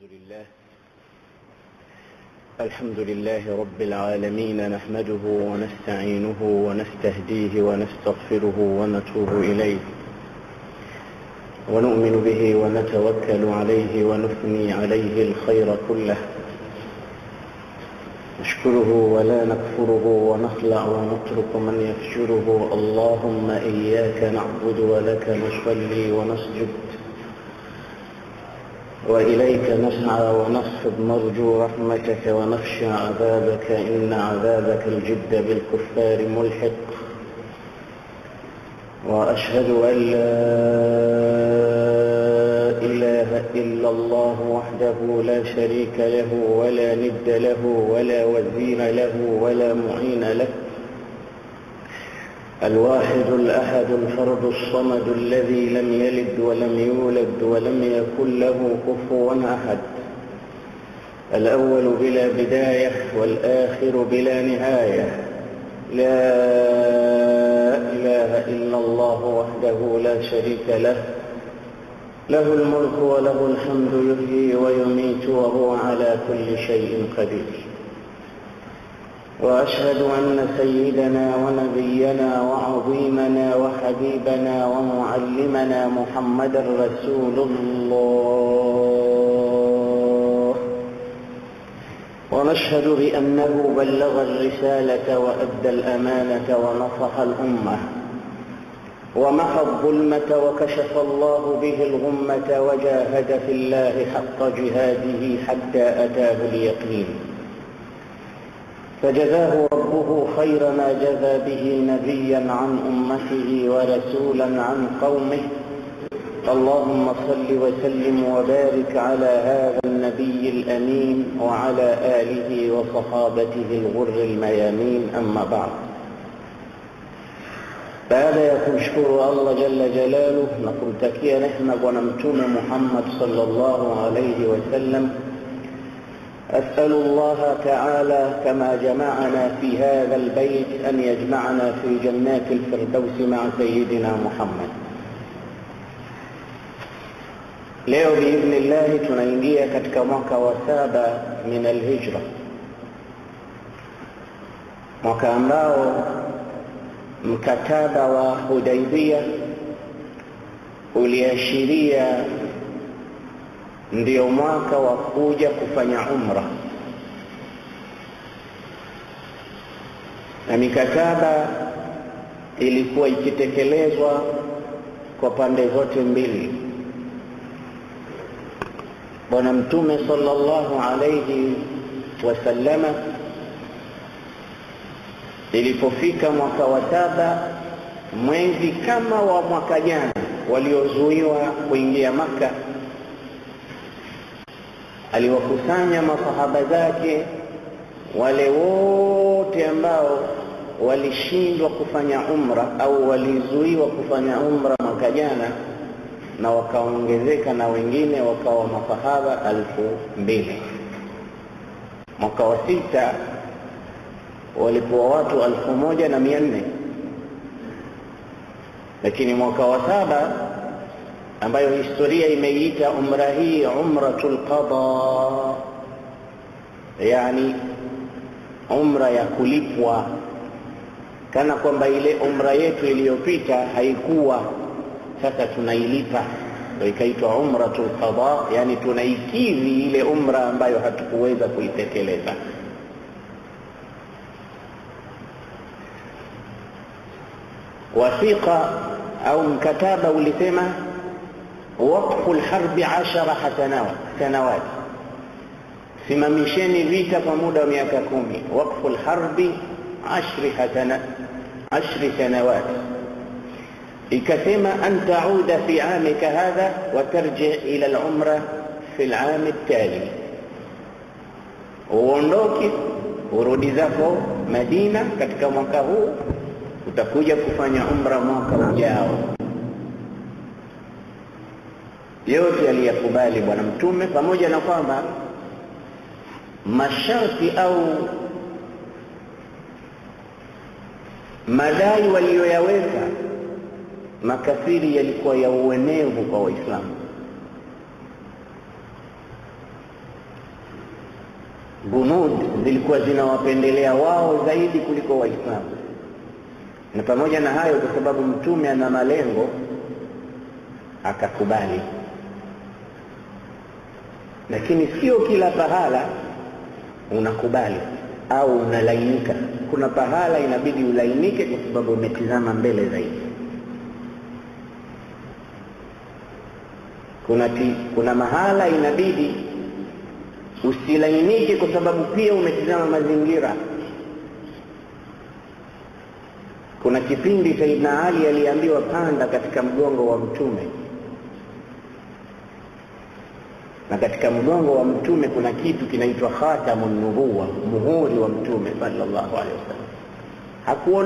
الحمد لله رب العالمين، نحمده ونستعينه ونستهديه ونستغفره ونتوب إليه، ونؤمن به ونتوكل عليه ونثني عليه الخير كله، نشكره ولا نكفره ونخلع ونترك من يفجره. اللهم إياك نعبد ولك نصلي ونسجد، وإليك نسعى ونخفض نرجو رحمتك ونخشى عذابك، إن عذابك الجد بالكفار ملحق. وأشهد أن لا إله إلا الله وحده لا شريك له ولا ند له ولا وزير له ولا معين له، الواحد الأحد الفرد الصمد الذي لم يلد ولم يولد ولم يكن له كفوا أحد، الأول بلا بداية والآخر بلا نهاية، لا إله إلا الله وحده لا شريك له، له الملك وله الحمد يحيي ويميت وهو على كل شيء قدير. وأشهد أن سيدنا ونبينا وعظيمنا وحبيبنا ومعلمنا محمد رسول الله، ونشهد بأنه بلغ الرسالة وأدى الأمانة ونصح الأمة ومحى الظلمة وكشف الله به الغمة، وجاهد في الله حق جهاده حتى أتاه اليقين، فجزاه ربه خير ما جزى به نبيا عن أمته ورسولا عن قومه. اللهم صل وسلم وبارك على هذا النبي الأمين وعلى آله وصحابته الغر الميامين، أما بعد. baada ya kumshukuru Allah jalla jalaluhu na kumtakia rehema bwana mtume Muhammad sallallahu alayhi wasallam, أسأل الله تعالى كما جمعنا في هذا البيت أن يجمعنا في جنات الفردوس مع سيدنا محمد. leo biidhnillahi tunaingia katika mwaka wa 7 min alhijra, mwaka ambao mkataba wa Hudaybiyah uliashiria ndio mwaka wa kuja kufanya umra, na mikataba ilikuwa ikitekelezwa kwa pande zote mbili. Bwana Mtume sallallahu alayhi wasallama ilipofika mwaka wa 7 mwezi kama wa mwaka jana waliozuiwa kuingia Maka, aliwakusanya masahaba zake wale wote ambao walishindwa kufanya umra au walizuiwa kufanya umra mwaka jana, na wakaongezeka na wengine wakawa masahaba 2000. Mwaka wa 6 walikuwa watu 1400, lakini mwaka wa 7 ambayo historia imeiita umra hii umratul qada, yani umra ya kulipwa, kana kwamba ile umra yetu iliyopita haikuwa, sasa tunailipa, ndio ikaitwa umratul qada, yani tunaikidhi ile umra ambayo hatukuweza kuitekeleza. Wasiqa au mkataba ulisema waqfu alharbi 10 sanawat, simamisheni vita kwa muda wa miaka 10. Waqfu alharbi 10 sanawat. Ikasema an ta'uda fi 'amika hadha wa tarji' ila al-umra fi al-'am at-tali, uondoke urudi zako Madina katika mwaka huu, utakuja kufanya umra mwaka ujao. Yote aliyakubali bwana mtume, pamoja na kwamba masharti au madai walioyaweka makafiri yalikuwa ya uenevu kwa Waislamu. bunud zilikuwa zinawapendelea wao zaidi kuliko Waislamu. Na pamoja na hayo, kwa sababu mtume ana malengo, akakubali. Lakini sio kila pahala unakubali au unalainika. Kuna pahala inabidi ulainike kwa sababu umetizama mbele zaidi. Kuna mahala inabidi usilainike kwa sababu pia umetizama mazingira. Kuna kipindi Sayyidina Ali aliambiwa panda katika mgongo wa mtume, na katika mgongo wa mtume kuna kitu kinaitwa khatamun nubuwa, muhuri wa mtume sallallahu alaihi wasallam. Hakuona